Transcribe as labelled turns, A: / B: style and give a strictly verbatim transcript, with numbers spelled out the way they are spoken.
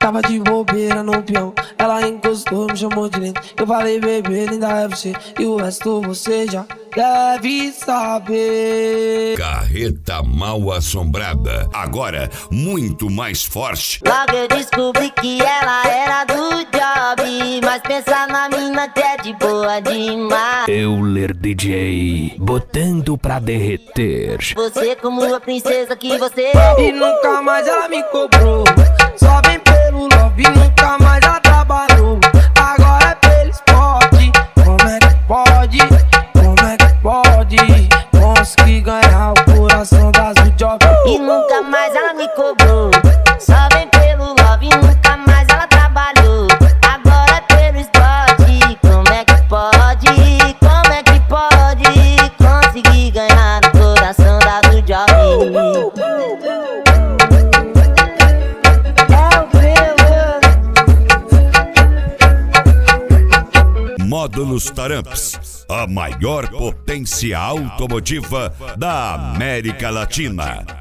A: Tava de bobeira no peão, ela encostou, me chamou de lindo. Eu falei, bebê, linda é você, e o resto você já deve saber.
B: Carreta Mal Assombrada, agora muito mais forte.
C: Logo eu descobri que ela era do job, mas pensa na mina que é de boa demais.
D: Euler D J, botando pra derreter.
C: Você como a princesa que você é.
A: E nunca mais ela me cobrou, só vem pelo love, nunca mais ela trabalhou. Agora é pelo esporte, como é que pode? Como é que pode? Consegui ganhar o coração das do job.
C: E nunca mais ela me cobrou, só vem pelo love, nunca mais ela trabalhou. Agora é pelo esporte, como é que pode? Como é que pode? Consegui ganhar o coração da do job.
B: Módulos Taramps, a maior potência automotiva da América Latina.